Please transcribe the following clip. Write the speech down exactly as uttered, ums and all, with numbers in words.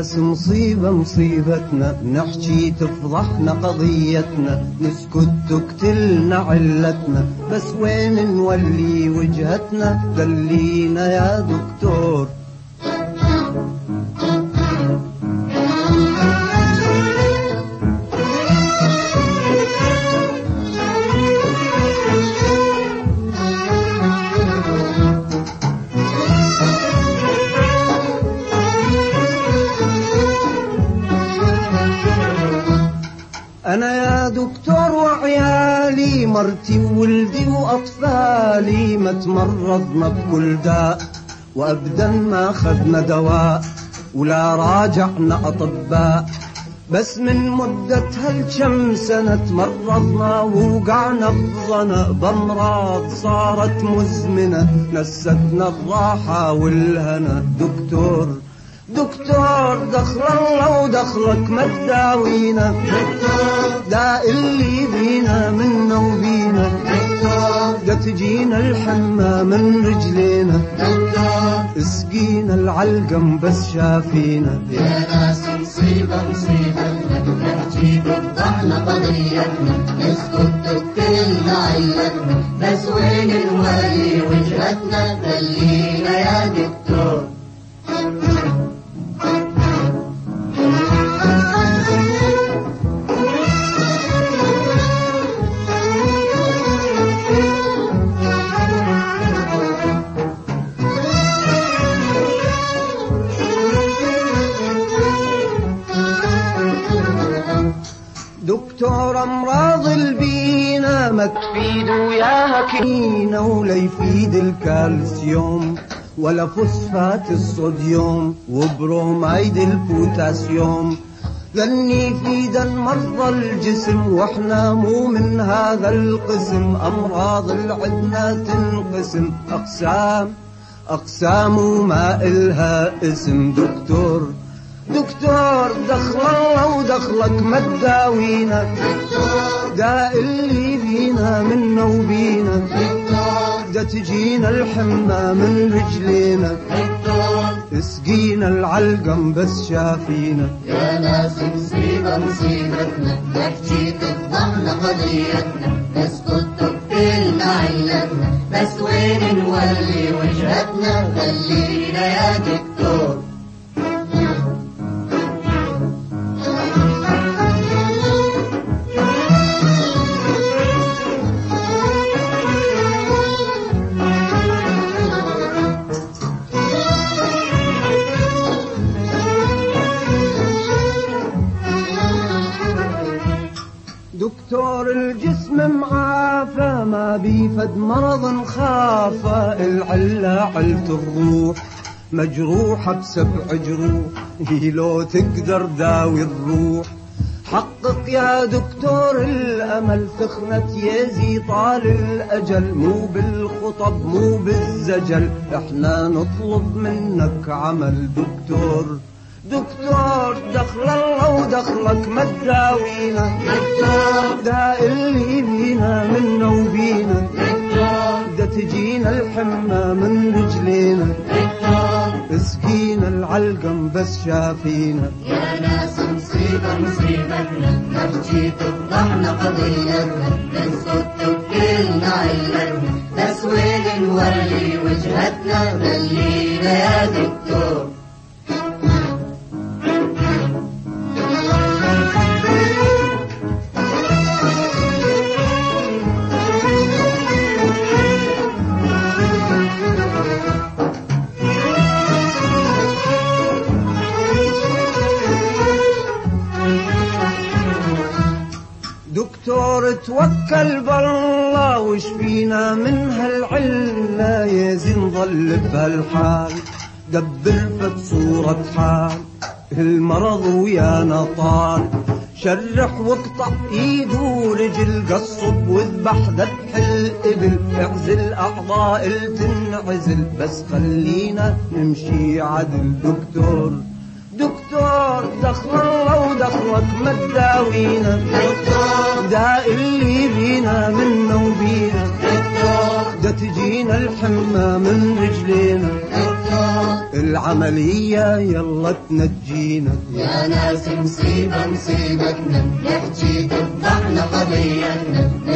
ناس مصيبة مصيبتنا، نحكي تفضحنا قضيتنا، نسكت تقتلنا علتنا، بس وين نولي وجهتنا؟ دلينا يا دكتور. أنا يا دكتور وعيالي، مرتي وولدي وأطفالي، ما تمرضنا بكل داء وأبدا ما خذنا دواء ولا راجعنا أطباء، بس من مدة هالكم سنة تمرضنا ووقعنا بظنا بأمراض صارت مزمنة، نستنا الراحة والهنا. دكتور دكتور دخل الله ودخلك ما تداوينا، دا اللي بينا منا وبينا، دا تجينا الحمى من رجلينا، اسقينا العلقم بس شافينا. يا ناس مصيبة مصيبتنا، نحكي تفضحنا قضيتنا، نسكت تقتلنا علتنا، بس وين نولي وجهتنا؟ دلينا يا دكتور. دكتور أمراض البينا ما تفيد وياها كنينة، ولا يفيد الكالسيوم ولا فوسفات الصوديوم وبروميد البوتاسيوم، لن يفيد مرضى الجسم واحنا مو من هذا القسم. أمراض العدنا تنقسم أقسام أقسام وما إلها اسم. دكتور دكتور دخل الله ودخلك ما تداوينا، دا اللي بينا منا وبينا، دا تجينا الحمى من رجلينا، اسقينا العلقم بس شافينا. يا ناس مصيبة مصيبتنا، نحكي تفضحنا قضيتنا، نسكت تقتلنا علتنا، بس وين نولي وجهتنا؟ دلينا يا دكتور. دكتور الجسم معافى ما بيفد مرض خافى، العلة علة الروح مجروحة بسبع جروح، هي لو تقدر داوي الروح. حقق يا دكتور الأمل، تخنت يزي طال الأجل، مو بالخطب مو بالزجل، احنا نطلب منك عمل. دكتور دكتور دخل الله ودخلك ما تداوينا، دا اللي بينا منا وبينا، دا تجينا الحمى من رجلينا، اسقينا العلقم بس شافينا. يا ناس مصيبة مصيبتنا، نحكي تفضحنا قضيتنا، نسكت تقتلنا علتنا، بس وين نولي وجهتنا؟ دلينا يا دكتور. دكتور توكل بالله وشفينا من هالعلة، يا زين ظل بهالحال دبر بصورة حال، المرض ويانا طال، شرح واقطع ايد ورجل، قصب واذبح ذبح الابل، اعزل اعضاء تنعزل، بس خلينا نمشي عدل. دكتور دكتور دخل الله ودخلك ما تداوينا، دا اللي بينا منا وبينا، دا تجينا الحمى من رجلينا، العملية يلا تنجينا. يا ناس مصيبة مصيبتنا، نحكي تفضحنا قضيتنا،